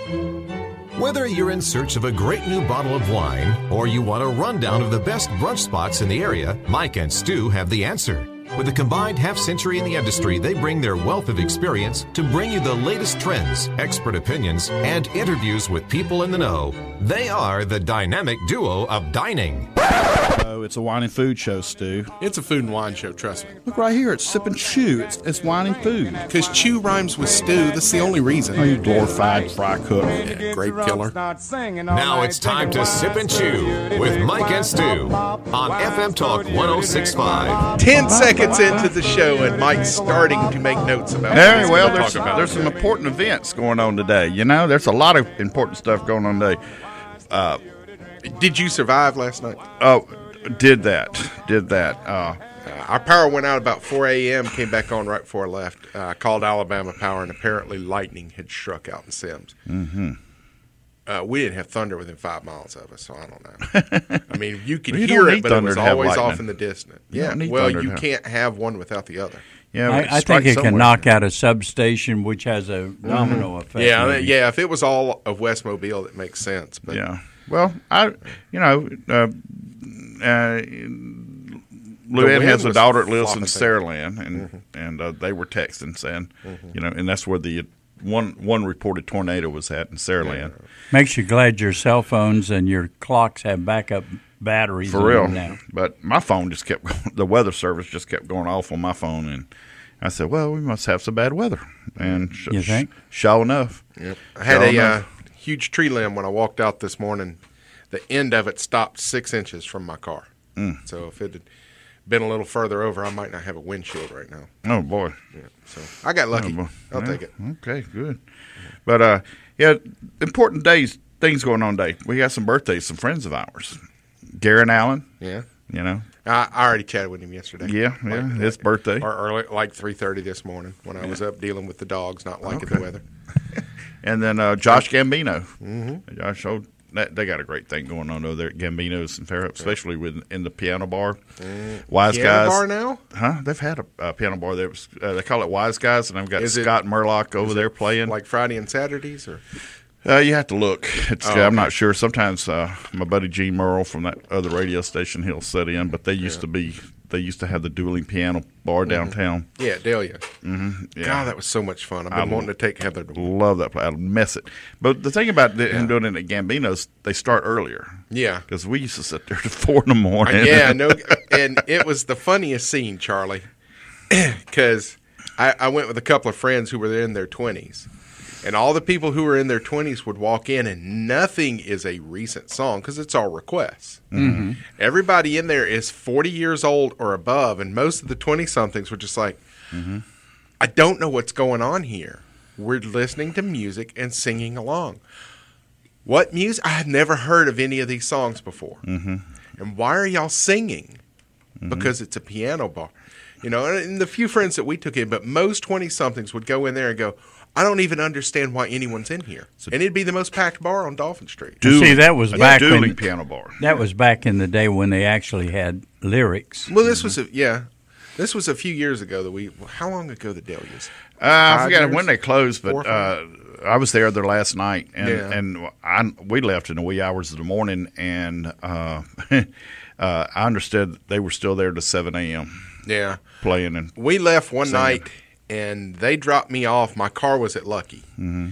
Whether you're in search of a great new bottle of wine or you want a rundown of the best brunch spots in the area, Mike and Stu have the answer. With a combined half-century in the industry, they bring their wealth of experience to bring you the latest trends, expert opinions, and interviews with people in the know. They are the dynamic duo of dining. Oh, it's a wine and food show, Stu. It's a food and wine show, trust me. Look right here, it's Sip and Chew. It's wine and food. Because chew rhymes with stew, that's the only reason. Oh, you glorified fry cook. Yeah, grape killer. Now it's time to Sip and Chew with Mike and Stu on FM Talk 106.5. 10 seconds into the show, and Mike's starting to make notes about Very well, there's some important events going on today. You know, there's a lot of important stuff going on today. Did you survive last night? Oh, did that. Our power went out about 4 a.m., came back on right before I left. I called Alabama Power, and apparently lightning had struck out in Sims. Mm-hmm. We didn't have thunder within 5 miles of us, so I don't know. I mean, you could You hear don't it, need but it was thunder to have always off lightning. in the distance. You Yeah, don't need well, thunder to you have- can't have one without the other. Yeah, I think it can knock out a substation, which has a domino effect. Yeah, maybe. yeah. If it was all of West Mobile, it makes sense. But Yeah. Well, Luann wind has a was daughter that lives in flopping Saraland, and they were texting saying, and that's where the one reported tornado was at in Saraland. Makes you glad your cell phones and your clocks have backup batteries. For in real. them now. But my phone just kept going, the weather service just kept going off on my phone, and I said, well, we must have some bad weather. And You think? Sure enough. Yep. I had a huge tree limb when I walked out this morning. The end of it stopped 6 inches from my car. So if it had been a little further over, I might not have a windshield right now. Oh, boy. Yeah. So I got lucky. I'll take it. Okay, good. But, important things going on today. We got some birthdays, some friends of ours. Garen Allen, Yeah. you know. I already chatted with him yesterday. Yeah, his birthday. Or early, like 3:30 this morning when I was up dealing with the dogs, not liking the weather. And then Josh Gambino. Mm-hmm. Josh, they got a great thing going on over there at Gambino's in Fairhope, especially in the piano bar. Wise Piano Guys. bar now? Huh? They've had a piano bar there. They call it Wise Guys, and I've got Is it- Scott Murlock over there playing. Like Friday and Saturdays? Or You have to look. okay. I'm not sure. Sometimes my buddy Gene Merle from that other radio station, he'll sit in, but they used to have the dueling piano bar downtown. Yeah, Delia. Yeah. God, that was so much fun. I've been wanting to take Heather to Love that place. I'd miss it. But the thing about him doing it at Gambino's, they start earlier. Yeah. Because we used to sit there till 4 in the morning. Yeah, no, and it was the funniest scene, Charlie, because I went with a couple of friends who were in their 20s, and all the people who were in their 20s would walk in, and nothing is a recent song because it's all requests. Mm-hmm. Everybody in there is 40 years old or above, and most of the 20-somethings were just like, I don't know what's going on here. We're listening to music and singing along. What music? I had never heard of any of these songs before. Mm-hmm. And why are y'all singing? Because it's a piano bar. You know, and the few friends that we took in, but most 20-somethings would go in there and go, I don't even understand why anyone's in here. And it'd be the most packed bar on Dolphin Street. See, that was back dueling when piano bar. that was back in the day when they actually had lyrics. Well, this was this was a few years ago that how long ago the Delias? I 5 forgot years? when they closed, 4 or but 5? I was there last night, and Yeah. we left in the wee hours of the morning, and I understood they were still there to 7 a.m. Yeah. playing. And We left one singing. night, and they dropped me off. My car was at Lucky.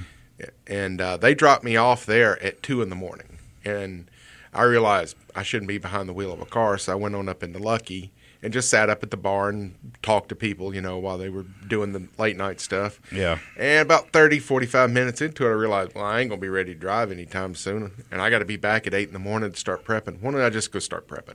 And they dropped me off there at 2 in the morning. And I realized I shouldn't be behind the wheel of a car, so I went on up into Lucky and just sat up at the bar and talked to people, you know, while they were doing the late night stuff. Yeah. And about 30, 45 minutes into it, I realized, well, I ain't going to be ready to drive anytime soon. And I got to be back at 8 in the morning to start prepping. Why don't I just go start prepping?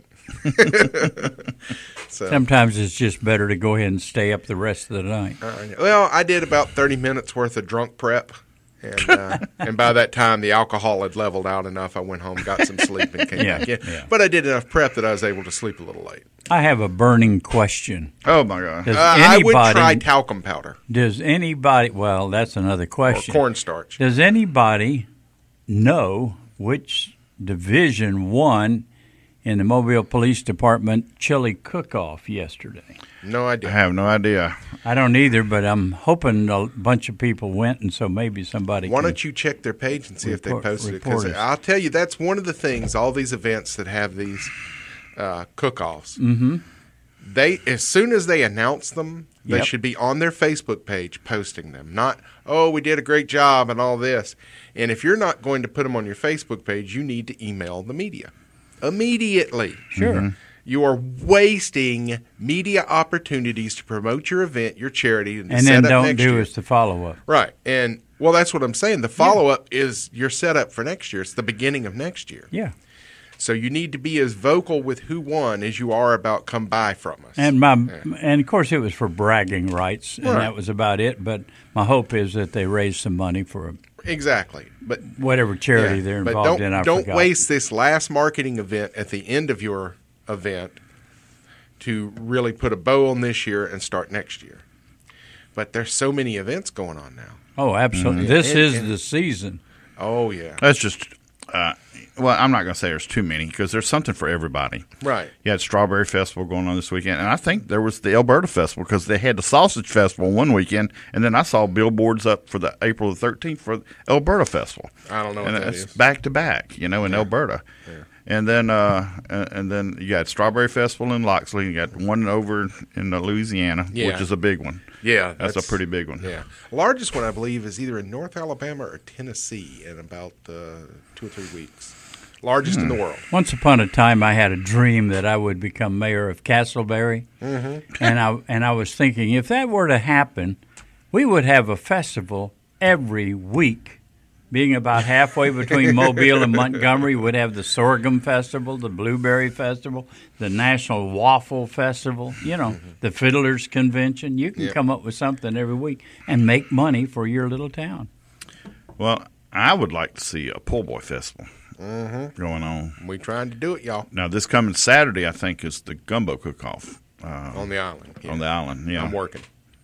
So, Sometimes it's just better to go ahead and stay up the rest of the night. well, I did about 30 minutes worth of drunk prep. And by that time, the alcohol had leveled out enough. I went home, got some sleep, and came back in. Yeah. But I did enough prep that I was able to sleep a little late. I have a burning question. Oh my God! Does I would anybody try talcum powder Does anybody? Well, that's another or question. cornstarch. Does anybody know which Division I in the Mobile Police Department chili cook-off yesterday. No I idea. have no idea. I don't either, but I'm hoping a bunch of people went, and so maybe somebody Why can. don't you check their page and see if they posted it? report Because us. I'll tell you, that's one of the things, all these events that have these cook-offs, they, as soon as they announce them, they Yep. should be on their Facebook page posting them. Not, oh, we did a great job and all this. And if you're not going to put them on your Facebook page, you need to email the media immediately. Sure. You are wasting media opportunities to promote your event, your charity, and, And set then up don't next do year. is the follow-up. Right. And, well, that's what I'm saying. The follow-up is your setup for next year. It's the beginning of next year. Yeah. So you need to be as vocal with who won as you are about come buy from us. And and of course it was for bragging rights, and Right. that was about it. But my hope is that they raise some money for Exactly. But whatever charity they're but involved in. I don't forgot. waste this last marketing event at the end of your event to really put a bow on this year and start next year. But there's so many events going on now. Oh, absolutely. Mm-hmm. This is And- the season. Oh, yeah. That's just, well, I'm not going to say there's too many because there's something for everybody. Right. You had Strawberry Festival going on this weekend, and I think there was the Alberta Festival because they had the Sausage Festival one weekend, and then I saw billboards up for the April the 13th for the Alberta Festival. I don't know and what that it's is. back to back, in Alberta. Yeah. And then you got Strawberry Festival in Loxley. You got one over in Louisiana, Yeah. which is a big one. Yeah. That's a pretty big one. Yeah. Largest one, I believe, is either in North Alabama or Tennessee in about 2 or 3 weeks. Largest in the world. Once upon a time, I had a dream that I would become mayor of Castleberry, and I was thinking if that were to happen, we would have a festival every week. Being about halfway between Mobile and Montgomery, would have the Sorghum Festival, the Blueberry Festival, the National Waffle Festival, the Fiddlers Convention. You can come up with something every week and make money for your little town. Well, I would like to see a Pool Boy Festival going on. We trying to do it, y'all, Now, this coming Saturday, I think, is the Gumbo Cook-Off on the island. Yeah. on the island. Yeah, I'm working.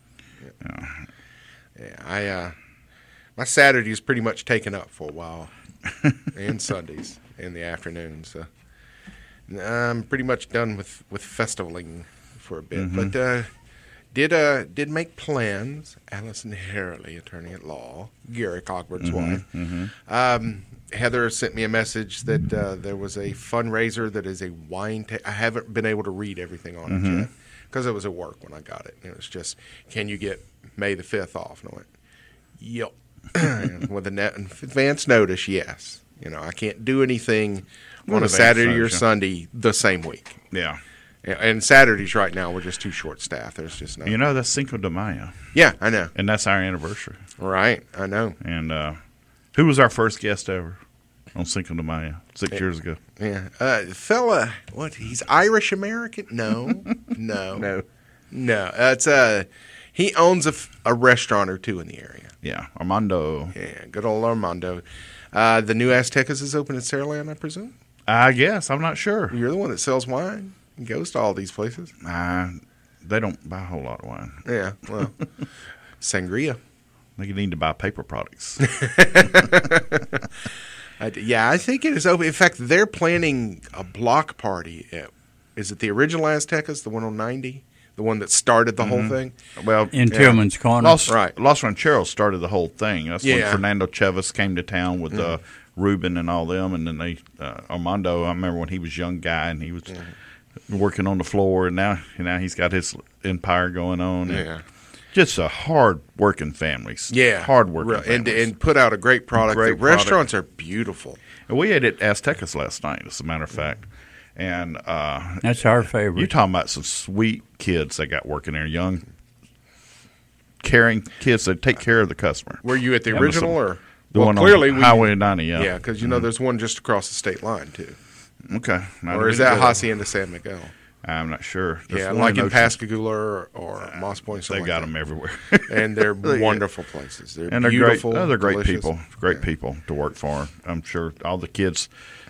Yeah, my Saturday is pretty much taken up for a while, and Sundays in the afternoon. So I'm pretty much done with festivaling for a bit. But did make plans. Allison Harley, attorney at law, Gary Cogburt's wife. Heather sent me a message that there was a fundraiser that is a wine. I haven't been able to read everything on it yet because it was at work when I got it. It was just, can you get May the 5th off? And I went, yep. And with advance notice, yes. I can't do anything on a advance Saturday or notice, yeah. Sunday the same week. yeah. And Saturdays right now, we're just too short staffed. There's just no. That's Cinco de Mayo, Yeah, I know. and that's our anniversary. Right, I know. And who was our first guest ever on Cinco de Mayo 6 years ago? Yeah, fella, what? He's Irish American? No, no. It's he owns a restaurant or two in the area. Yeah, Armando. Yeah, good old Armando. The new Aztecas is open in Saraland, I presume. I guess I'm not sure. You're the one that sells wine and goes to all these places. They don't buy a whole lot of wine. Yeah, well, sangria. They need to buy paper products. I think it is open. In fact, they're planning a block party. Is it the original Aztecas, the one on 90? The one that started the whole thing? Well, In Tillman's Corner. Los Rancheros started the whole thing. That's when Yeah. Fernando Chavez came to town with Ruben and all them, and then Armando. I remember when he was a young guy and he was working on the floor, and now he's got his empire going on. And just a hard-working families. Yeah, hard-working families. and put out a great product. Great the product. restaurants are beautiful. And we ate at Aztecas last night, as a matter of fact. And That's our favorite. you're talking about some sweet kids they got working there, young, caring kids that take care of the customer. Were you at the That was original some- or? The one clearly on Highway 90, yeah. Yeah, because there's one just across the state line too. Okay. Now, Or is that Hacienda San Miguel? I'm not sure. There's Yeah, one like in Ocean- Pascagoula or Moss Point. They got them everywhere. and they're wonderful places. They're And they're beautiful. great. They're great delicious. people. Great people to work for. I'm sure all the kids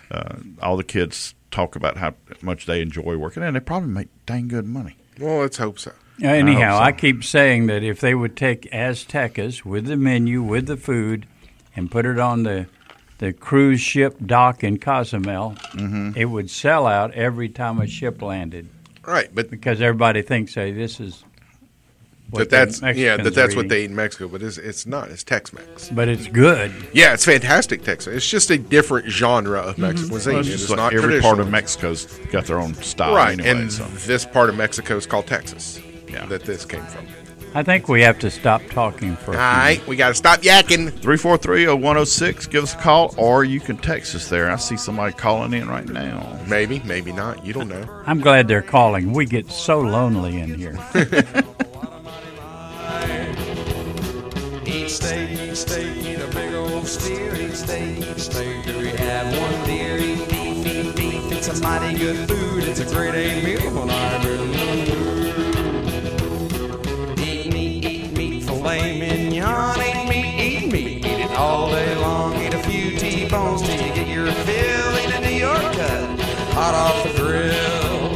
talk about how much they enjoy working, and they probably make dang good money. Well, let's hope so. Anyhow, so. I keep saying that if they would take Aztecas with the menu, with the food, and put it on the the cruise ship dock in Cozumel, it would sell out every time a ship landed. Right, but because everybody thinks, hey, this is what that's what they eat in Mexico, but it's not. It's Tex-Mex. But it's good. Yeah, it's fantastic Tex-Mex. It's just a different genre of Mexican cuisine. Well, it's like not every traditional. part of Mexico's got their own style, right? anyway, and so. this part of Mexico is called Texas. Yeah. That this came from. I think we have to stop talking for a All few right, we got to stop yakking. 343-0106. Give us a call, or you can text us there. I see somebody calling in right now. Maybe, maybe not. You don't know. I'm glad they're calling. We get so lonely in here. Each steak, eat a big old steer. Each steak, do we have one deer? Eat beef. It's a mighty good food. It's a grade A meal when I'm in the mood. Eat meat, filet mignon. Eat meat. Eat it all day long. Eat a few T-bones till you get your fill. Eat a New York cut, hot off the grill.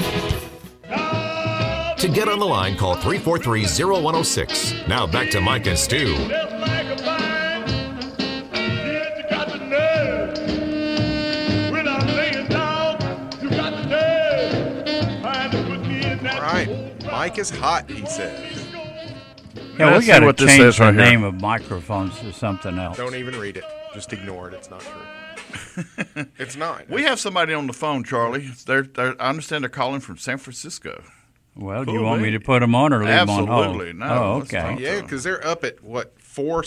To get on the line, call 343-0106. Now back to Mike and Stu. All right, Mike is hot, he says. Yeah, Let's we see got to what this change says the right here. name of microphones to something else. Don't even read it. Just ignore it. It's not true. It's not. We have somebody on the phone, Charlie. I understand they're calling from San Francisco. Well, do you Cool, want me man. to put them on or leave them on hold? Absolutely. No, Oh, let's okay. talk. Yeah, because they're up at, what,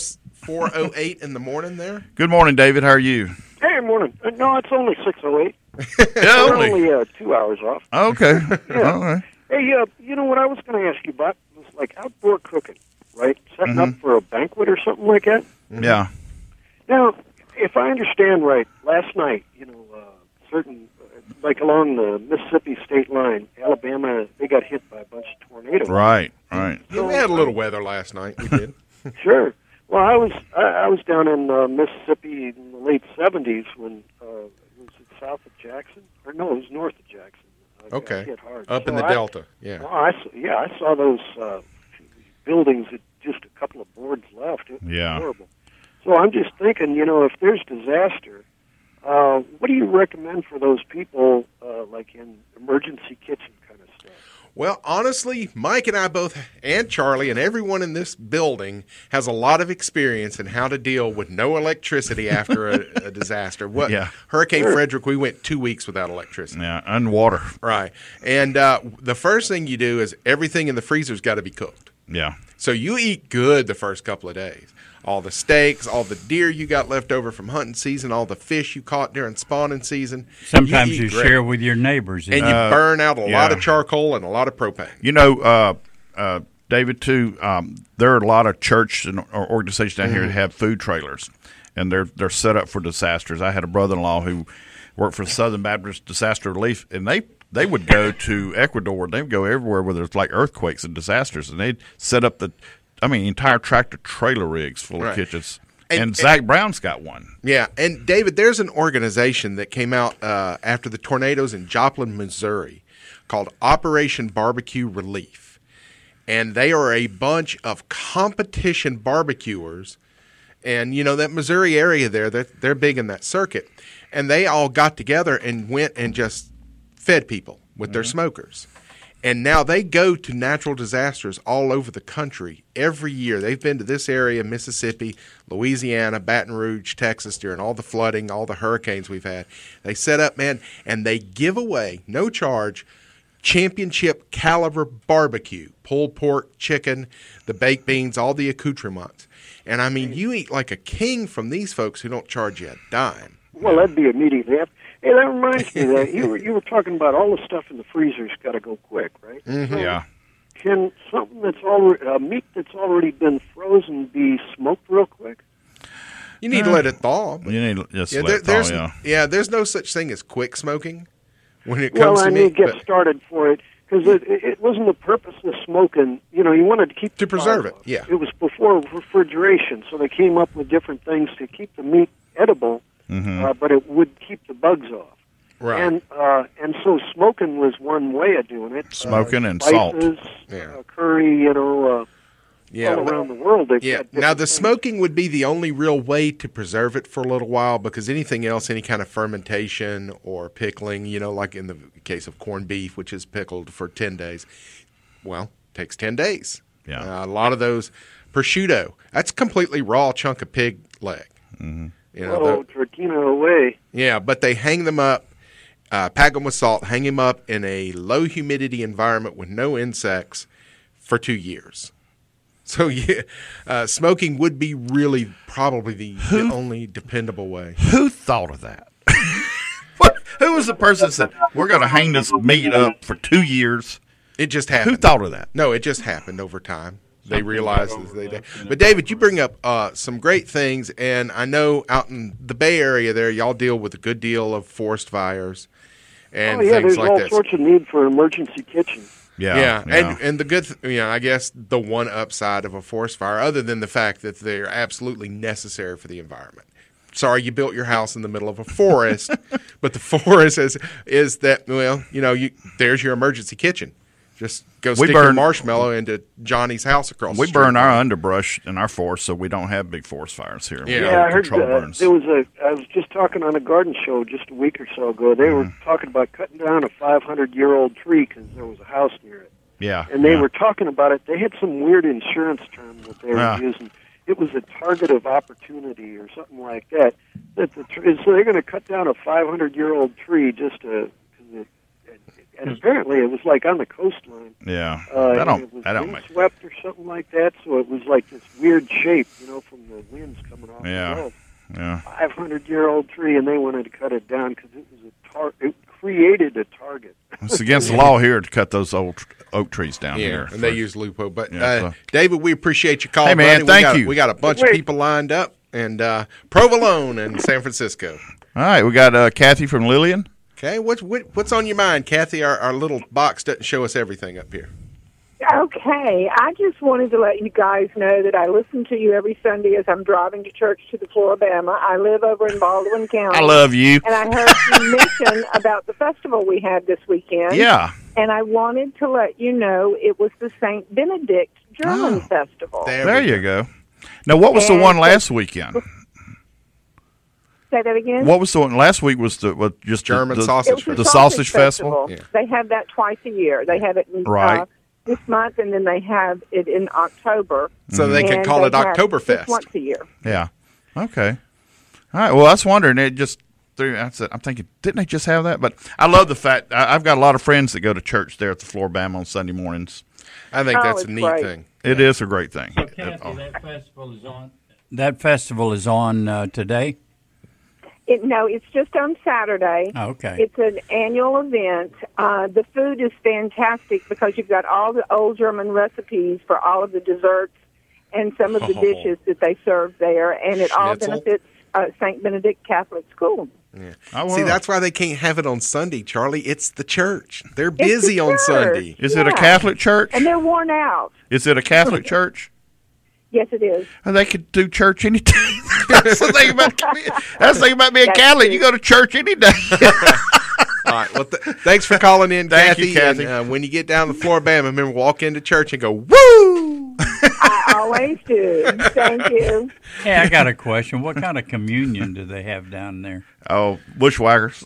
4:08 in the morning there? Good morning, David. How are you? Hey, morning. No, it's only 6:08. Yeah, We're only. only 2 hours off. Okay. Yeah. All right. Hey, you know what I was going to ask you about was like outdoor cooking, right? Setting up for a banquet or something like that. Yeah. Now, if I understand right, last night, certain, like along the Mississippi state line, Alabama, they got hit by a bunch of tornadoes. Right. Right. Yeah, we had a little weather last night. We did. Sure. Well, I was down in Mississippi in the late 70s when was it south of Jackson? Or no, it was north of Jackson. Got Okay. hit hard. Up in So the Delta. Yeah. Well, I saw those buildings that just a couple of boards left. It was Yeah. horrible. So I'm just thinking, if there's disaster, what do you recommend for those people, like in emergency kitchen kind of stuff? Well, honestly, Mike and I both, and Charlie, and everyone in this building has a lot of experience in how to deal with no electricity after a disaster. Yeah. Hurricane Frederick, we went 2 weeks without electricity. Yeah. And water. Right. And the first thing you do is everything in the freezer's got to be cooked. Yeah. So you eat good the first couple of days. All the steaks, all the deer you got left over from hunting season, all the fish you caught during spawning season. Sometimes eat you great. share with your neighbors. And you burn out a lot of charcoal and a lot of propane. You know, David, too, there are a lot of church and or organizations down here that have food trailers, and they're set up for disasters. I had a brother-in-law who worked for Southern Baptist Disaster Relief, and they would go to Ecuador. They would go everywhere where there's like earthquakes and disasters, and they'd set up entire tractor trailer rigs full of kitchens. And Zach Brown's got one. Yeah, and David, there's an organization that came out after the tornadoes in Joplin, Missouri, called Operation Barbecue Relief. And they are a bunch of competition barbecuers. And, that Missouri area there, they're big in that circuit. And they all got together and went and just fed people with their smokers. And now they go to natural disasters all over the country every year. They've been to this area, Mississippi, Louisiana, Baton Rouge, Texas, during all the flooding, all the hurricanes we've had. They set up, man, and they give away, no charge, championship caliber barbecue, pulled pork, chicken, the baked beans, all the accoutrements. And, I mean, you eat like a king from these folks who don't charge you a dime. Well, that'd be immediately after. Hey, that reminds me that you were talking about all the stuff in the freezer's got to go quick, right? Mm-hmm. Yeah. Can something that's already meat that's already been frozen be smoked real quick? You need to let it thaw. You need to just Yeah, let it thaw, there's no such thing as quick smoking when it comes to I meat. need to get started for it because it wasn't the purpose of smoking. You wanted to keep To the preserve fire it, off. yeah. It was before refrigeration, so they came up with different things to keep the meat edible, but it would keep the bugs off. Right. And so smoking was one way of doing it. Smoking and salt. Spices, Yeah. curry, Yeah. all around the world. They've Yeah. got Now, different the things. smoking would be the only real way to preserve it for a little while, because anything else, any kind of fermentation or pickling, like in the case of corned beef, which is pickled for 10 days, well, takes 10 days. Yeah. A lot of those prosciutto, that's a completely raw chunk of pig leg. Mm-hmm. Oh, Tortino away. Yeah, but they hang them up, pack them with salt, hang them up in a low humidity environment with no insects for 2 years. So yeah, smoking would be really probably the only dependable way. Who thought of that? Who was the person that said, we're going to hang this meat up for 2 years? It just happened. Who thought of that? No, it just happened over time. They realized that they did. But David, you bring up some great things, and I know out in the Bay Area there, y'all deal with a good deal of forest fires and things there's like all this. sorts of need for emergency kitchens. Yeah. And the good, I guess the one upside of a forest fire, other than the fact that they're absolutely necessary for the environment. Sorry, you built your house in the middle of a forest, but the forest is that, there's your emergency kitchen. Just go stick your marshmallow into Johnny's house across the We street. burn our underbrush in our forest, so we don't have big forest fires here. Yeah. I heard control burns. I was just talking on a garden show just a week or so ago. They were talking about cutting down a 500-year-old tree because there was a house near it. Yeah. And they were talking about it. They had some weird insurance term that they were using. It was a target of opportunity or something like that. So they're going to cut down a 500-year-old tree just to. And apparently it was like on the coastline. Yeah. It was that don't make windswept or something like that. So it was like this weird shape, from the winds coming off the Gulf. Yeah. 500-year-old tree, and they wanted to cut it down because it was it created a target. It's against the law here to cut those old oak trees down here. And they use lupo. But Yeah, David, we appreciate your call. Hey, man, buddy. thank you. We got a bunch of people lined up, and Provolone in San Francisco. All right, we got Kathy from Lillian. Okay, what's on your mind, Kathy? Our little box doesn't show us everything up here. Okay, I just wanted to let you guys know that I listen to you every Sunday as I'm driving to church to the Floribama. I live over in Baldwin County. I love you. And I heard you mention about the festival we had this weekend. Yeah. And I wanted to let you know it was the St. Benedict German Festival. There you go. Now, what was the one last weekend? Say that again? What was the one last week? Was just German sausage? It was The sausage festival. Yeah. They have that twice a year. They have it in, this month, and then they have it in October. So they can call it Oktoberfest. Just once a year. Yeah. Okay. All right. Well, I was wondering. It just threw. I'm thinking, didn't they just have that? But I love the fact I've got a lot of friends that go to church there at the Floribama on Sunday mornings. I think that's a neat thing. It is a great thing. So, Kathy, that festival is on. That festival is on today. No, it's just on Saturday. Oh, okay. It's an annual event. The food is fantastic because you've got all the old German recipes for all of the desserts and some of the dishes that they serve there, and it all benefits St. Benedict Catholic School. Yeah. See, that's why they can't have it on Sunday, Charlie. It's the church. They're busy on Sunday. Is it a Catholic church? And they're worn out. Is it a Catholic church? Yes, it is. And they could do church any day. That's the thing about being Catholic. You go to church any day. All right. Well, thanks for calling in, Thank Kathy. you, Kathy. And when you get down to Floribama, remember, walk into church and go, woo! I always do. Thank you. Hey, I got a question. What kind of communion do they have down there? Oh, bushwhackers.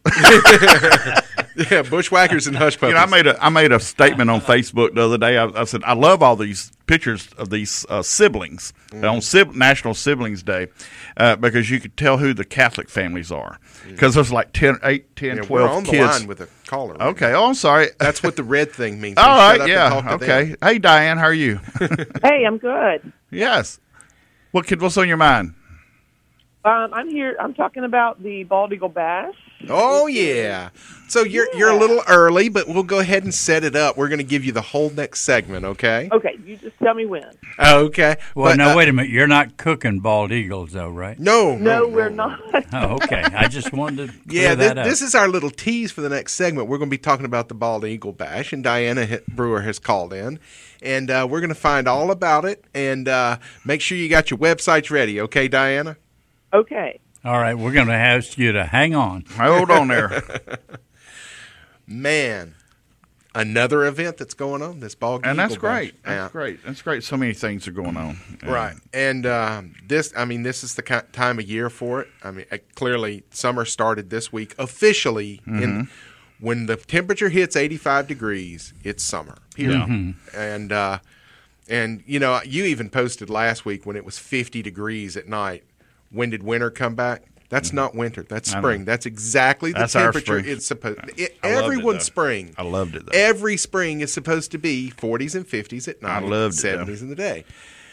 Yeah, bushwhackers and hush puppies. I made a statement on Facebook the other day. I said I love all these pictures of these siblings on National Siblings Day because you could tell who the Catholic families are because there's like 10, 12 we're on kids. the line with a caller. Okay. Oh, I'm sorry. That's what the red thing means. All Shut right. up Yeah. and talk to Okay. them. Hey, Diane, how are you? Hey, I'm good. Yes. What's on your mind? I'm here. I'm talking about the Bald Eagle Bash. Oh yeah. So you're a little early, but we'll go ahead and set it up. We're going to give you the whole next segment, okay? Okay, you just tell me when. Okay. Well, But, no, wait a minute. You're not cooking bald eagles, though, right? No, we're not. Oh, okay. I just wanted to clear Yeah, that up. this is our little tease for the next segment. We're going to be talking about the Bald Eagle Bash, and Diana Brewer has called in, and we're going to find all about it, and make sure you got your websites ready, okay, Diana? Okay. All right, we're going to ask you to hang on. Hold on there. Man, another event that's going on, this Bald And Eagle that's great. Bash. That's great. That's great. So many things are going on. Right. And this is the time of year for it. I mean, clearly summer started this week officially. When the temperature hits 85 degrees, it's summer. Period. And you know, you even posted last week when it was 50 degrees at night. When did winter come back? That's not winter. That's spring. That's exactly the temperature it's supposed. Everyone's spring. I loved it. Though. Every spring is supposed to be 40s and 50s at night. I loved 70s in the day.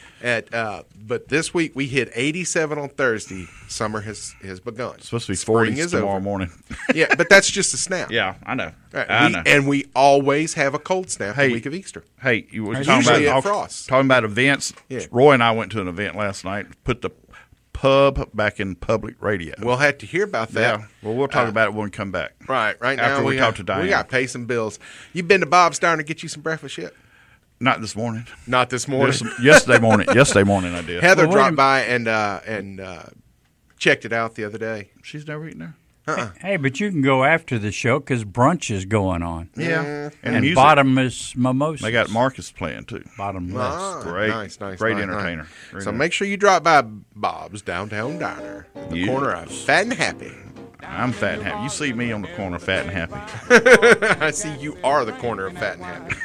But this week we hit 87 on Thursday. Summer has begun. It's supposed to be Spring 40s tomorrow morning. Yeah, but that's just a snap. Yeah, I know. Right. I know. And we always have a cold snap the week of Easter. Hey, you were Usually at Frost. talking about events. Yeah. Roy and I went to an event last night. Put the pub back in public radio. We'll have to hear about that. Yeah. Well, we'll talk about it when we come back. Right After now we talk to Diane. We got to pay some bills. You been to Bob's Diner to get you some breakfast yet? Not this morning. Not this morning. Yesterday morning. Yesterday morning I did. Heather dropped by and checked it out the other day. She's never eaten there. Hey, but you can go after the show because brunch is going on. Yeah. And music. bottomless mimosas. They got Marcus playing too. Bottomless. Great. Nice, Great nice, entertainer. nice. Great So make sure you drop by Bob's Downtown Diner at the Yeah. corner of Fat and Happy. I'm fat and happy. You see me on the corner of fat and happy. I see you are the corner of Fat and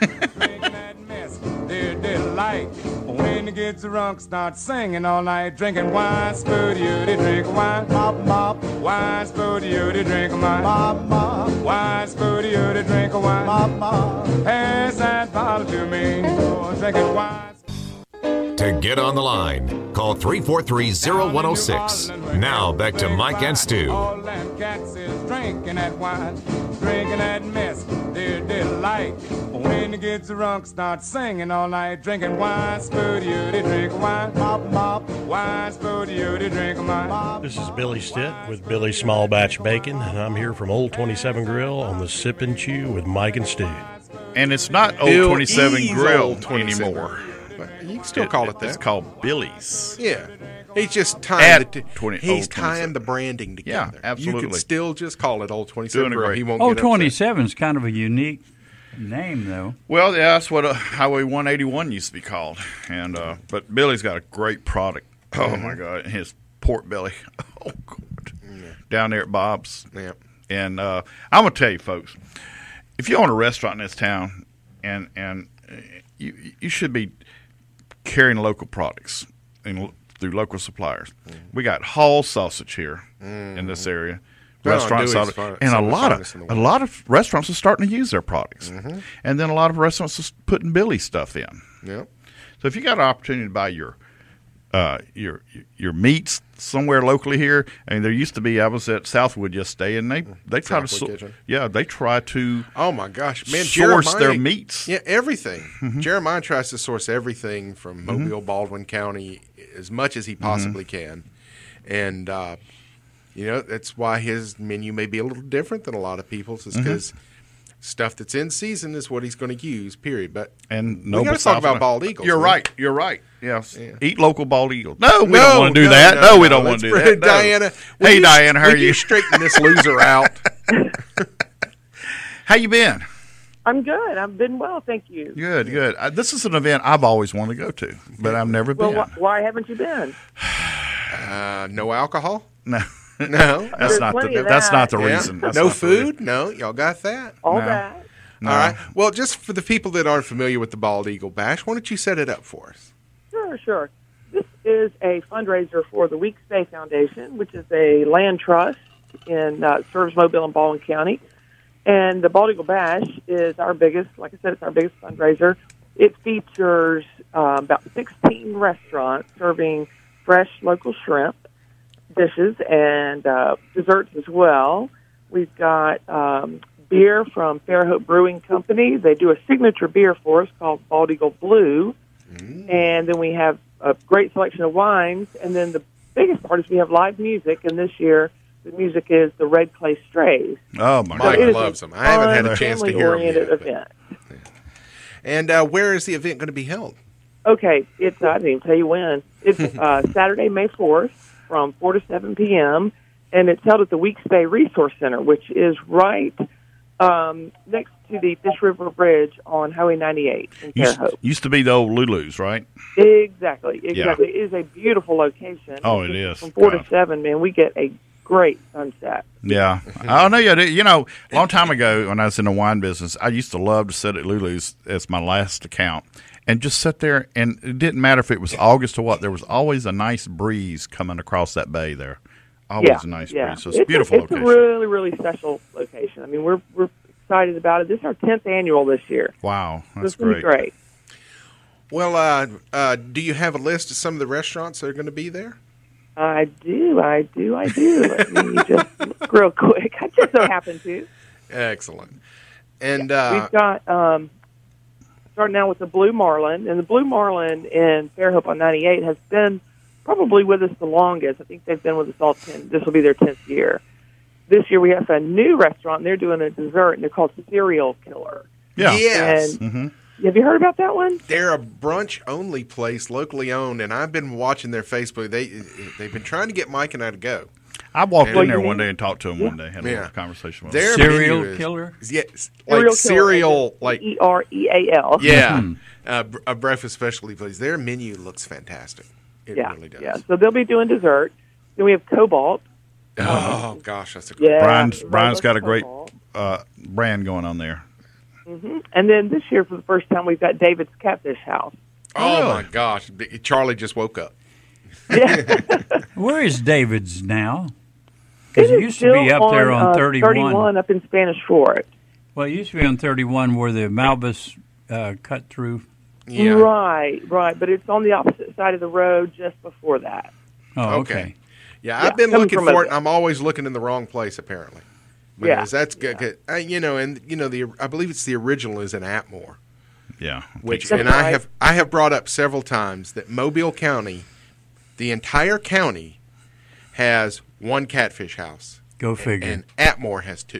Happy. Dear delight. When you get drunk, start singing all night, drinking wine, spooty, drink wine, mop, mop. Wine, spooty, drink wine, mop, mop. Wine, spooty, drink wine, mop, mop. Pass that bottle to me, oh, drinking wine. To get on the line, call 343-0106. Now back to Mike and Stu. All them cats is drinking that wine, drinking that mess, dear delight. When you get drunk, start singing all night, drinking wine, spooty, drink wine, mop, mop. Wine, spooty, drink wine. This is Billy Stitt with Billy Small Batch Bacon, and I'm here from Old 27 Grill on the Sip and Chew with Mike and Stu. And it's not Old Bill 27 E's Grill Old 27. anymore. But you can still call it that. It's called Billy's. Yeah. He's just tying At 20 he's Old tying 27. the branding together. Yeah, absolutely. You can still just call it Old 27 Doing it Grill. great. He won't Oh, get upset. 27 is kind of a unique name, though. Well, yeah, that's what Highway 181 used to be called. And but Billy's got a great product. Oh my God, his pork belly. Oh God, down there at Bob's. Yeah. And I'm gonna tell you, folks, if you own a restaurant in this town, and you should be carrying local products through local suppliers. We got Hall sausage here in this area. Restaurant sausage, and a lot of restaurants are starting to use their products, and then a lot of restaurants are putting Billy stuff in. Yep. So if you got an opportunity to buy your meats somewhere locally here, I mean, there used to be. I was at Southwood yesterday, and they try to Oh my gosh, man! source Jeremiah, their meats. Yeah, everything. Jeremiah tries to source everything from Mobile, Baldwin County as much as he possibly can, and that's why his menu may be a little different than a lot of people's, is because stuff that's in season is what he's going to use. Period. But And we got to talk about bald eagles. You're man. right. Yes. Yeah. Eat local bald eagle. No, we don't want to do that. No, we don't want to do that. No. Diana. Hey, Diana, how are you? Straighten this loser out. How you been? I'm good. I've been well, thank you. Good. This is an event I've always wanted to go to, but I've never Well, been. why haven't you been? No alcohol. No. No. That's There's not plenty the. of That's that. not the Yeah. reason. That's No not the reason. food. No, y'all got that. All No. that. No. All right. Well, just for the people that aren't familiar with the Bald Eagle Bash, why don't you set it up for us? Sure. This is a fundraiser for the Weekstay Foundation, which is a land trust in serves Mobile and Baldwin County. And the Bald Eagle Bash is our biggest, like I said, it's our biggest fundraiser. It features about 16 restaurants serving fresh local shrimp dishes and desserts as well. We've got beer from Fairhope Brewing Company. They do a signature beer for us called Bald Eagle Blue. And then we have a great selection of wines. And then the biggest part is we have live music. And this year, the music is the Red Clay Strays. Oh my Mike God! loves them. I haven't had a chance to hear them family-oriented yet. event. And where is the event going to be held? Okay, it's I didn't even tell you when. It's Saturday, May 4th from 4 to 7 p.m., and it's held at the Weekstay Resource Center, which is right next to the Fish River Bridge on Highway 98 in Fairhope. Used to be the old Lulu's, right? Exactly. Yeah. It is a beautiful location. Oh, it is. From 4 to 7, man, we get a great sunset. Yeah. I know you do. You know, a long time ago when I was in the wine business, I used to love to sit at Lulu's as my last account and just sit there, and it didn't matter if it was August or what. There was always a nice breeze coming across that bay there. Always a nice breeze. So it's a beautiful location. It's a really, really special location. I mean, we're excited about it. This is our 10th annual this year. Wow. That's this is great. Well, do you have a list of some of the restaurants that are going to be there? I do. Let me just look real quick. I just so happen to. Excellent. And we've got starting out with the Blue Marlin, and the Blue Marlin in Fairhope on 98 has been probably with us the longest. I think they've been with us all 10. This will be their 10th year. This year we have a new restaurant, and they're doing a dessert, and they're called Serial Killer. Yeah. Yes. And have you heard about that one? They're a brunch-only place, locally owned, and I've been watching their Facebook. They've been trying to get Mike and I to go. I walked in there one day and talked to him one day, had a little conversation with him. Serial killer? Yes, like cereal, like Cereal. Yeah, a breakfast specialty place. Their menu looks fantastic. It really does. Yeah, so they'll be doing dessert. Then we have Cobalt. Oh, gosh, that's a great Brian's got a great brand going on there. Mm-hmm. And then this year, for the first time, we've got David's Catfish House. Oh, my gosh. Charlie just woke up. Yeah. Where is David's now? Because It it used to be up there on 31. 31 up in Spanish Fort. Well, it used to be on 31 where the Malbus cut through. Yeah. Right. But it's on the opposite side of the road just before that. Oh, okay. Yeah, I've been looking for it. I'm always looking in the wrong place, apparently. Because that's good. I believe it's the original is in Atmore. Yeah. I have brought up several times that Mobile County, the entire county, has one catfish house. Go figure. And Atmore has 2.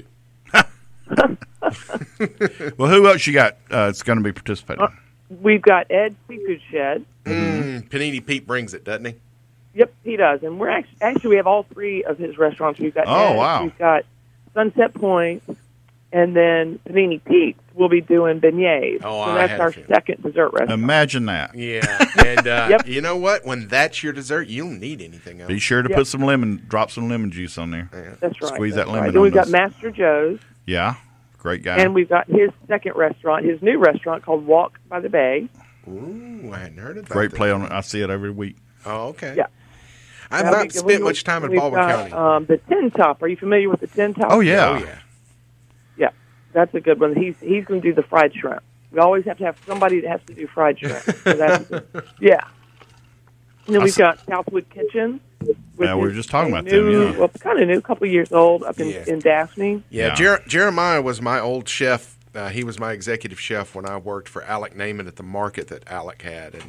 Well, who else you got that's going to be participating? We've got Ed's Seafood Shed. Panini Pete brings it, doesn't he? Yep, he does. And we're actually we have all 3 of his restaurants. We've got Oh, Ed's, wow. We've got Sunset Point, and then Panini Pete's will be doing beignets. Oh, so that's our second dessert restaurant. Imagine that. Yeah, and you know what? When that's your dessert, you don't need anything else. Be sure to drop some lemon juice on there. Yeah. That's right. Squeeze that's that lemon right. Then we've on got Master Joe's. Yeah, great guy. And we've got his second restaurant, his new restaurant called Walk by the Bay. Ooh, I hadn't heard of that. Great play on it. I see it every week. Oh, okay. Yeah. I've not spent much time in Baldwin County. The Tin Top. Are you familiar with the Tin Top? Oh, yeah. Oh, yeah. Yeah, that's a good one. He's going to do the fried shrimp. We always have to have somebody that has to do fried shrimp. So that's, yeah. And then we've got Southwood Kitchen. Yeah, we were just talking about them. Yeah. Well, kind of new, a couple years old, up in Daphne. Yeah, Jeremiah was my old chef. He was my executive chef when I worked for Alec Naiman at the market that Alec had in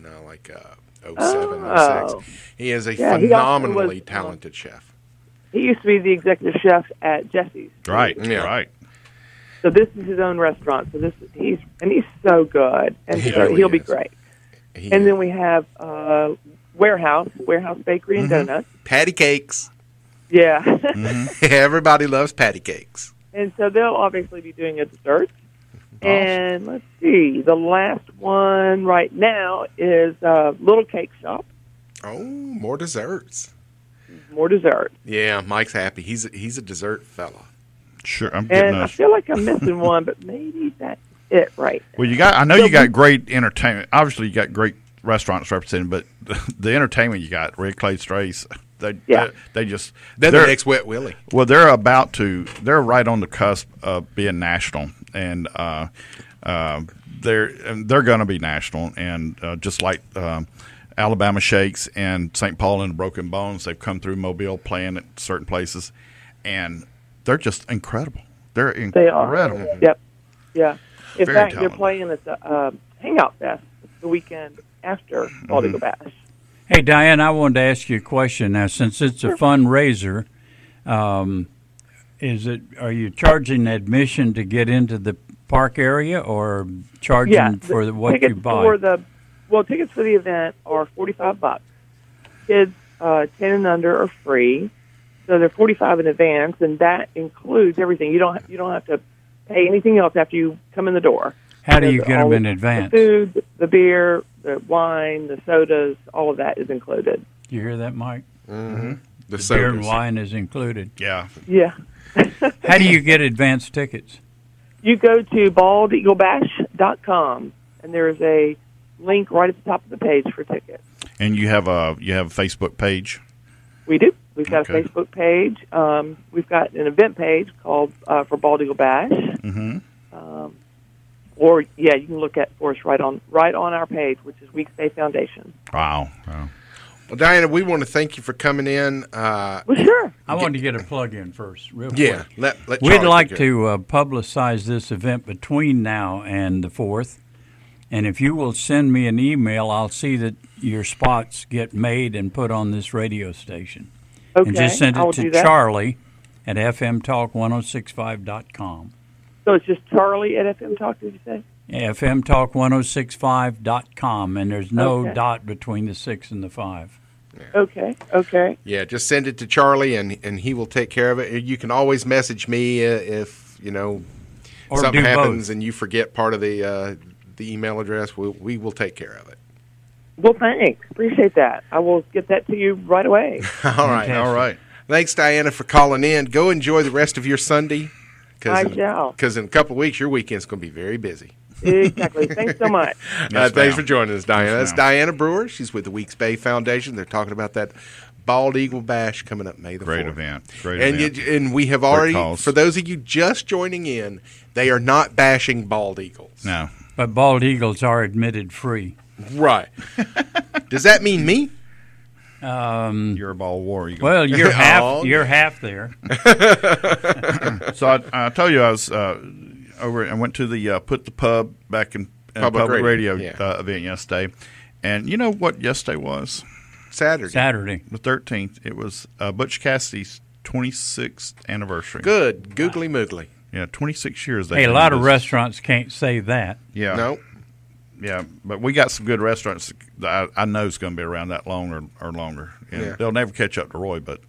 07, 06. He is a phenomenally talented chef. He used to be the executive chef at Jesse's. Right, yeah. Right. So this is his own restaurant. So he's so good, and he'll be great. And then we have Warehouse Bakery and Donuts. Patty cakes. Yeah. Everybody loves patty cakes. And so they'll obviously be doing a dessert. Awesome. And let's see, the last one right now is Little Cake Shop. Oh, more desserts. More dessert. Yeah, Mike's happy. He's a dessert fella. Sure, I'm getting I feel like I'm missing one, but maybe that's it right now. Well, I know you got great entertainment. Obviously, you got great restaurants represented, but the entertainment you got, Red Clay Strays, they're the next Wet Willie. Well, they're right on the cusp of being national, and they're going to be national, and just like Alabama Shakes and St. Paul and the Broken Bones, they've come through Mobile playing at certain places, and they're just incredible. They're incredible. They are. Yep. Yeah. In Very fact, talented. they're playing at the Hangout Fest the weekend after Bald Eagle Bash. Hey, Diane, I wanted to ask you a question now. Since it's a fundraiser, are you charging admission to get into the park area, or charging for what you buy? Tickets for the event are $45. Kids 10 and under are free, so they're $45 in advance, and that includes everything. You don't have to pay anything else after you come in the door. How do you get them in advance? The food, the beer, the wine, the sodas, all of that is included. You hear that, Mike? Mm-hmm. The beer and wine is included. Yeah. Yeah. How do you get advance tickets? You go to baldeaglebash.com, and there is a link right at the top of the page for tickets. And you have a Facebook page? We do. We've got a Facebook page. We've got an event page called for Bald Eagle Bash. Mm-hmm. Or you can look for us right on our page, which is Weeksday Foundation. Wow. Well, Diana, we want to thank you for coming in. Well, sure. I wanted to get a plug in first, real quick. Yeah, let We'd Charlie like take it. to publicize this event between now and the 4th. And if you will send me an email, I'll see that your spots get made and put on this radio station. Okay, and just send I will it to do that. Charlie at fmtalk1065.com. So it's just Charlie at FM Talk, did you say? fmtalk1065.com, and there's no Okay. dot between the 6 and the 5. Okay. Yeah, just send it to Charlie, and he will take care of it. You can always message me if Or something do happens both. and you forget part of the email address. We will take care of it. Well, thanks. Appreciate that. I will get that to you right away. All right. Thanks, Diana, for calling in. Go enjoy the rest of your Sunday. I shall. Because in a couple of weeks, your weekend's going to be very busy. Exactly. Thanks so much. Thanks for joining us, Diana. That's Diana Brewer. She's with the Weeks Bay Foundation. They're talking about that Bald Eagle Bash coming up May the 4th. Great event. And we have already, for those of you just joining in, they are not bashing bald eagles. No. But bald eagles are admitted free. Right. Does that mean me? You're a bald war eagle. Well, you're half there. So I told you I was I went to the Put the Pub back in Public Radio event yesterday. And you know what yesterday was? Saturday. The 13th. It was Butch Cassidy's 26th anniversary. Good. Googly moogly. Yeah, 26 years. Hey, a lot of restaurants can't say that. Yeah. No. Yeah, but we got some good restaurants that I know is going to be around that long or longer. And Yeah. they'll never catch up to Roy, but,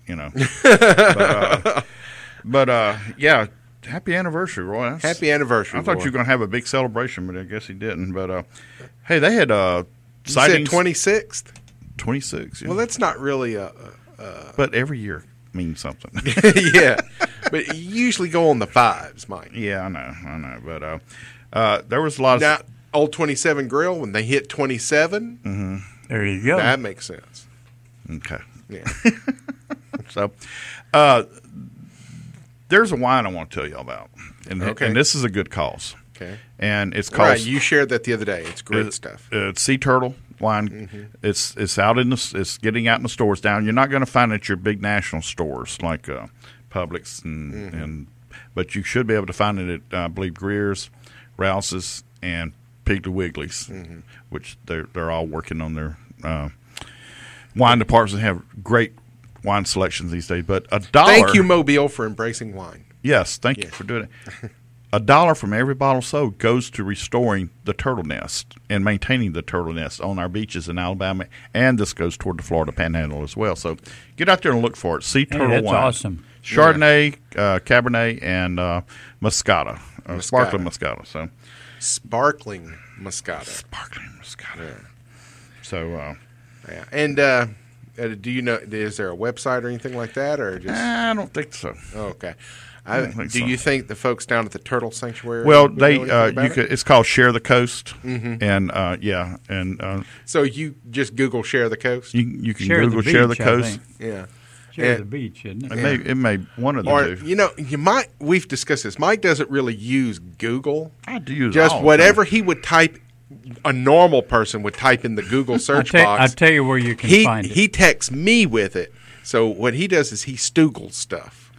yeah, happy anniversary, Roy. Happy anniversary, I thought Roy. you were going to have a big celebration, but I guess he didn't. But, hey, they had You said sightings. 26th? 26, yeah. Well, that's not really a... But every year means something. Yeah. But you usually go on the 5s, Mike. Yeah, I know. But there was a lot of... Now, Old 27 Grill, when they hit 27, there you go. That makes sense. Okay. Yeah. So, there's a wine I want to tell you about. And this is a good cause. Okay. And it's called... Right, you shared that the other day. It's great stuff. It's Sea Turtle wine. It's out it's getting out in the stores down. You're not going to find it at your big national stores like Publix but you should be able to find it at I believe Greer's, Rouse's, and Piggly Wiggly's, which they're all working on their wine departments and have great wine selections these days. But $1. Thank you, Mobile, for embracing wine. Yes, thank you for doing it. $1 from every bottle sold goes to restoring the turtle nest and maintaining the turtle nest on our beaches in Alabama, and this goes toward the Florida Panhandle as well. So get out there and look for it. Sea Turtle that's wine. awesome. Chardonnay, Cabernet, and Moscato, sparkling Moscato. So sparkling Moscato. Yeah. So, yeah. And do you know? Is there a website or anything like that, or just? I don't think so. Oh, okay. Do you think the folks down at the Turtle Sanctuary? Well, it's called Share the Coast, and so you just Google Share the Coast. You can Google Share the Coast. Yeah. Share the beach, isn't it? It may one of the or, two. You know, we've discussed this. Mike doesn't really use Google. I do use just all whatever he would type. A normal person would type in the Google search box. I'll tell you where you can find it. He texts me with it. So what he does is he Stoogles stuff.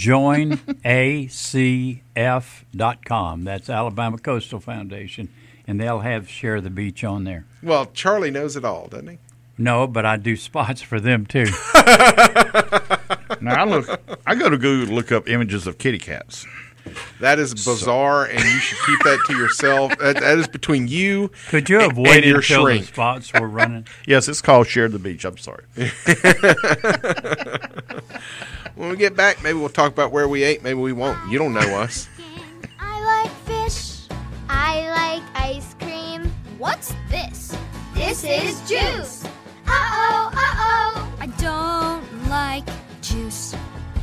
JoinACF.com. That's Alabama Coastal Foundation, and they'll have Share the Beach on there. Well, Charlie knows it all, doesn't he? No, but I do spots for them too. Now I go to Google to look up images of kitty cats. That is bizarre, and you should keep that to yourself. That is between you. Could you have waited until the spots were running? Yes, it's called Share the Beach. I'm sorry. When we get back, maybe we'll talk about where we ate. Maybe we won't. You don't know us. I juice.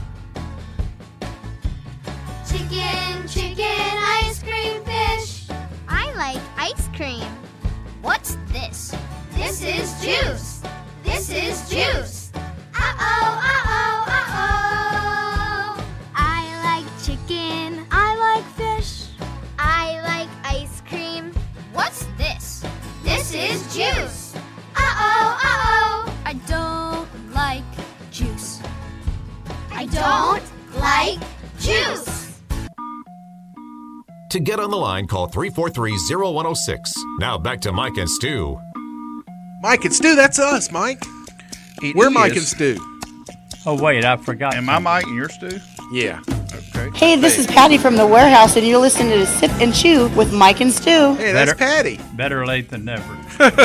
Chicken, chicken, ice cream, fish. I like ice cream. What's this? This is juice. This is juice. Uh-oh, uh-oh, uh-oh. I like chicken. I like fish. I like ice cream. What's this? This is juice. Uh-oh, uh-oh. I don't like juice. I don't like juice. To get on the line, call 343-0106. Now back to Mike and Stu. Mike and Stu, that's us, Mike. We're Mike and Stu. Oh, wait, I forgot. Am I Mike and you're Stu? Yeah. Okay. Hey, this is Patty from the warehouse, and you're listening to Sip and Chew with Mike and Stu. Hey, that's Patty. Better late than never.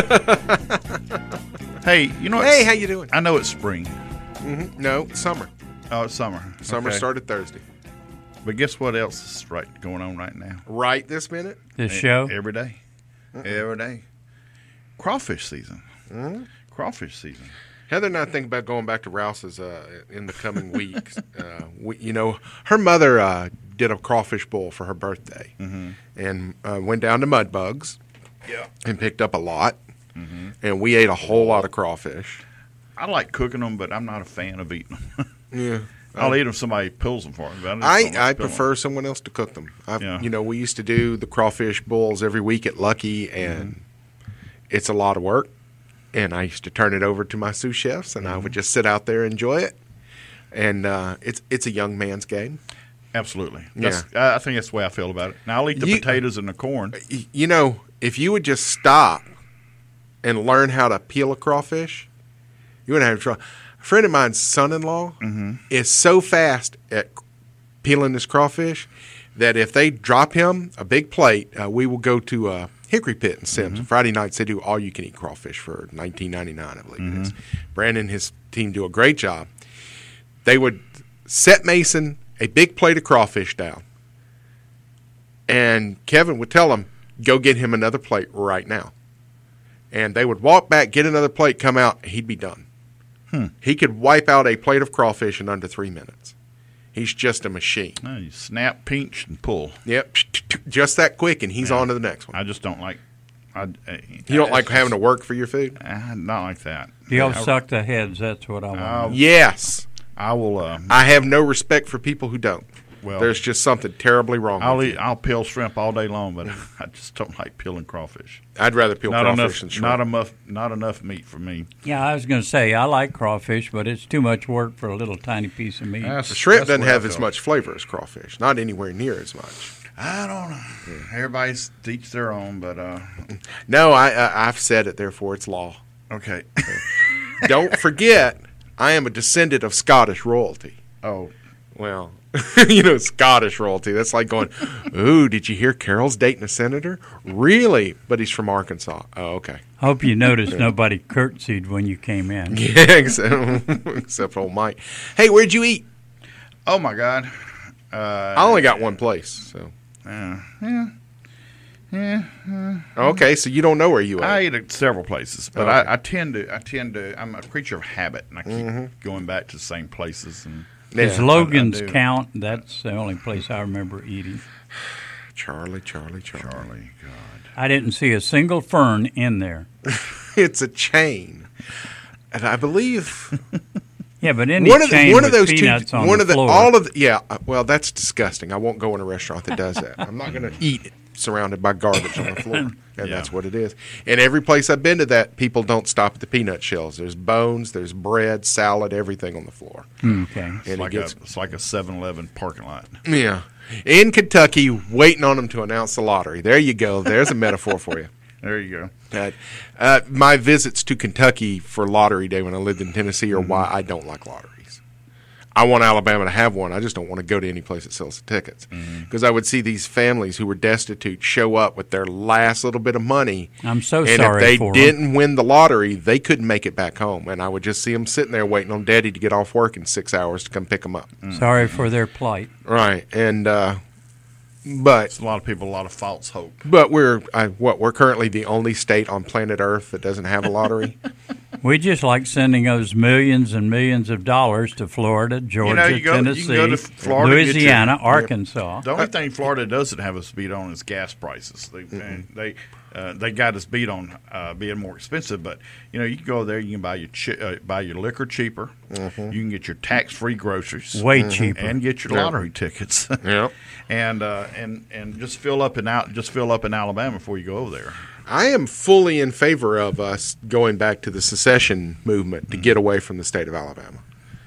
Hey, you know what? Hey, how you doing? I know it's spring. Mm-hmm. No, summer. Oh, it's summer. Summer started Thursday. But guess what else is going on right now? Right this minute? This show? Every day. Every day. Crawfish season. Mm-hmm. Crawfish season. Heather and I think about going back to Rouse's in the coming weeks. Her mother did a crawfish boil for her birthday, and went down to Mudbugs, and picked up a lot, and we ate a whole lot of crawfish. I like cooking them, but I'm not a fan of eating them. Yeah. I'll eat them if somebody pulls them for me. But I prefer someone else to cook them. We used to do the crawfish boils every week at Lucky, and it's a lot of work. And I used to turn it over to my sous chefs, and I would just sit out there and enjoy it. And it's a young man's game. Absolutely. I think that's the way I feel about it. Now, I'll eat the potatoes and the corn. If you would just stop and learn how to peel a crawfish, you wouldn't have trouble. A friend of mine's son-in-law is so fast at peeling this crawfish that if they drop him a big plate, we will go to Hickory Pit in Sims. Friday nights they do all-you-can-eat crawfish for $19.99, I believe it is. Brandon and his team do a great job. They would set Mason a big plate of crawfish down, and Kevin would tell him, go get him another plate right now. And they would walk back, get another plate, come out, and he'd be done. He could wipe out a plate of crawfish in under 3 minutes. He's just a machine. You snap, pinch, and pull. Yep, just that quick, and he's on to the next one. I just don't like. You don't like having to work for your food? Not like that. Y'all suck the heads. That's what I want. Yes, I will. I have no respect for people who don't. Well, there's just something terribly wrong. I'll peel shrimp all day long, but I just don't like peeling crawfish. I'd rather peel crawfish than shrimp. Not enough meat for me. Yeah, I was going to say I like crawfish, but it's too much work for a little tiny piece of meat. Shrimp doesn't have as much flavor as crawfish. Not anywhere near as much. I don't know. Everybody's each their own, but no, I've said it. Therefore, it's law. Okay. Don't forget, I am a descendant of Scottish royalty. Oh, well. Scottish royalty. That's like going, ooh, did you hear Carol's dating a senator? Really? But he's from Arkansas. Oh, okay. Hope you noticed nobody curtsied when you came in. Yeah, except old Mike. Hey, where'd you eat? Oh, my God. I only got one place. So. Okay, so you don't know where you ate. I ate at several places, but okay. I tend to. I'm a creature of habit, and I keep going back to the same places. And does Logan's count? That's the only place I remember eating. Charlie. God. I didn't see a single fern in there. It's a chain, and I believe. Yeah, but any chain with peanuts on the floor. Well, that's disgusting. I won't go in a restaurant that does that. I'm not going to eat it surrounded by garbage on the floor, and that's what it is. And every place I've been to that, people don't stop at the peanut shells. There's bones, there's bread, salad, everything on the floor. Okay. It's like a 7-Eleven parking lot. Yeah. In Kentucky, waiting on them to announce the lottery. There you go. There's a metaphor for you. There you go. My visits to Kentucky for lottery day when I lived in Tennessee are why I don't like lotteries. I want Alabama to have one. I just don't want to go to any place that sells the tickets. Because I would see these families who were destitute show up with their last little bit of money. I'm so sorry for them. And if they didn't win the lottery, they couldn't make it back home. And I would just see them sitting there waiting on Daddy to get off work in 6 hours to come pick them up. Sorry for their plight. Right. And But it's a lot of people, a lot of false hope. But we're currently the only state on planet Earth that doesn't have a lottery. We just like sending those millions and millions of dollars to Florida, Georgia, Tennessee, you can go to Florida, Louisiana, Arkansas. The only thing Florida doesn't have us beat on is gas prices. They got us beat on being more expensive. But you can go there, you can buy your liquor cheaper. Mm-hmm. You can get your tax-free groceries way cheaper, and get your lottery tickets. Yeah, and just fill up in Alabama before you go over there. I am fully in favor of us going back to the secession movement to get away from the state of Alabama.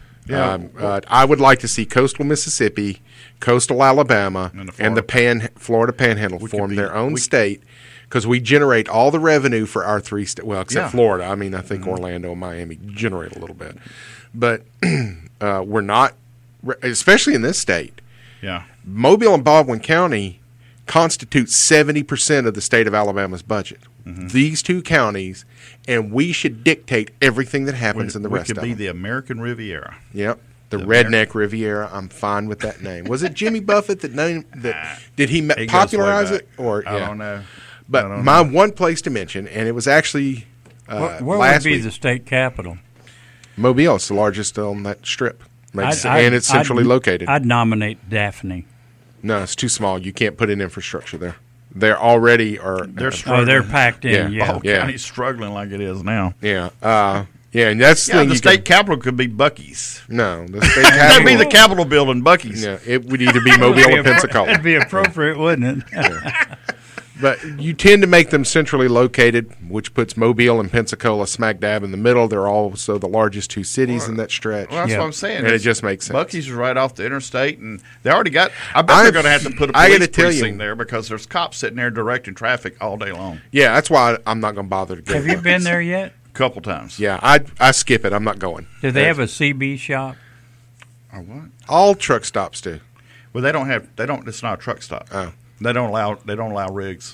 Yeah, I would like to see coastal Mississippi, coastal Alabama, and the Florida Panhandle form their own state, because we generate all the revenue for our three states. Well, except Florida. I mean, I think Orlando and Miami generate a little bit, but we're not, especially in this state. Yeah, Mobile and Baldwin County constitute 70% of the state of Alabama's budget. Mm-hmm. These two counties, and we should dictate everything that happens in the rest of them. We could be the American Riviera. Yep, the redneck Riviera. I'm fine with that name. Was it Jimmy Buffett that named that? Did he popularize it? Or I don't know. But my one place to mention, and it was actually where last would be week, the state capital? Mobile. It's the largest on that strip, and it's centrally located. I'd nominate Daphne. No, it's too small. You can't put in infrastructure there. They're already they're struggling. They're packed in. Yeah, Ball County's struggling like it is now. Yeah, and that's the thing. The state capital could be Buc-ee's. No, the state capital that'd be the Capitol building, Buc-ee's. Yeah, it would either be Mobile or Pensacola. That'd be appropriate, wouldn't it? Yeah. But you tend to make them centrally located, which puts Mobile and Pensacola smack dab in the middle. They're also the largest two cities in that stretch. Well, that's what I'm saying. And it just makes sense. Buc-ee's is right off the interstate, and they already got – I bet they're going to have to put a police precinct there because there's cops sitting there directing traffic all day long. Yeah, that's why I'm not going to bother to go. Have you been there yet? A couple times. Yeah, I skip it. I'm not going. Do they have a CB shop? Or what? All truck stops do. Well, they don't – it's not a truck stop. Oh. They don't allow rigs.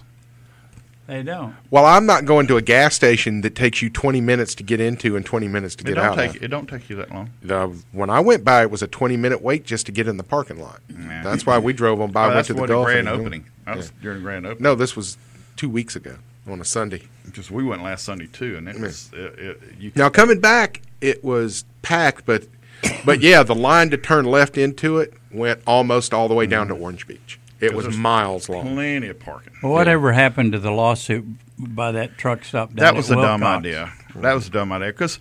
They don't. Well, I'm not going to a gas station that takes you 20 minutes to get into and 20 minutes to get out of. It don't take you that long. When I went by, it was a 20-minute wait just to get in the parking lot. Nah. That's why we drove on by, went to the Gulf. Grand opening. That was during the grand opening. No, this was 2 weeks ago on a Sunday. Because we went last Sunday, too. And it was now, coming back, it was packed, but yeah, the line to turn left into it went almost all the way down to Orange Beach. It was miles long. Plenty of parking. Well, whatever happened to the lawsuit by that truck stop down That was at a dumb Wilcox? idea. That was a dumb idea. Because,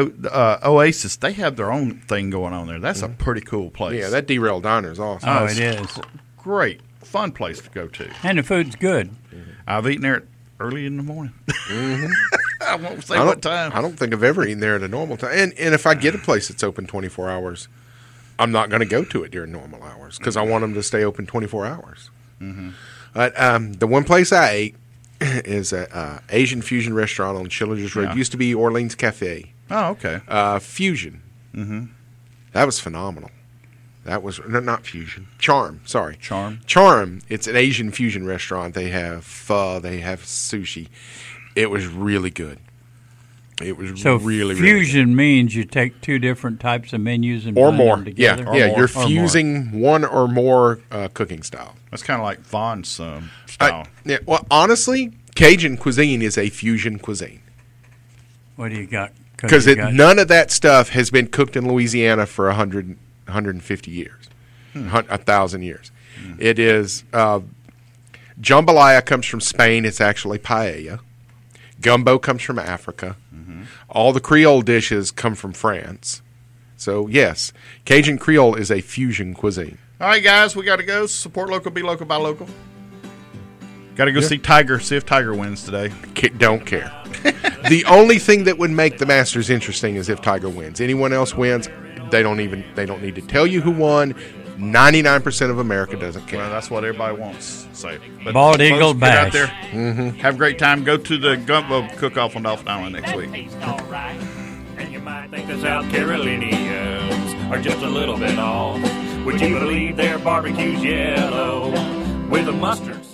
Oasis, they have their own thing going on there. That's a pretty cool place. Yeah, that Derailed Diner is awesome. Oh, it is. Great. Fun place to go to. And the food's good. I've eaten there early in the morning. Mm-hmm. I won't say what time. I don't think I've ever eaten there at a normal time. And if I get a place that's open 24 hours, I'm not going to go to it during normal hours because I want them to stay open 24 hours. Mm-hmm. But the one place I ate is an Asian fusion restaurant on Schillinger's Road. Yeah. It used to be Orleans Cafe. Oh, okay. Fusion. Mm-hmm. That was phenomenal. That was not Fusion. Charm. Sorry. Charm. Charm. It's an Asian fusion restaurant. They have pho. They have sushi. It was really good. It was really fusion really means you take two different types of menus and or blend more. them together. Yeah. You're fusing one or more cooking style. That's kind of like Vaughn's style. Yeah. Well, honestly, Cajun cuisine is a fusion cuisine. What do you got? Because none of that stuff has been cooked in Louisiana for 150 years, 1,000 years. It is jambalaya comes from Spain. It's actually paella. Gumbo comes from Africa. Mm-hmm. All the Creole dishes come from France. So, yes, Cajun Creole is a fusion cuisine. All right, guys, we got to go. Support local, be local, buy local. Got to go see Tiger, see if Tiger wins today. Don't care. The only thing that would make the Masters interesting is if Tiger wins. Anyone else wins, they don't need to tell you who won. 99% of America doesn't care. Well, that's what everybody wants to say. But Bald folks, Eagle get out Bash. there. Mm-hmm. Have a great time. Go to the Gumbo Cook-Off on Dolphin Island next week. And you might think the South Carolinians are just a little bit off. Would you believe their barbecue's yellow with a mustard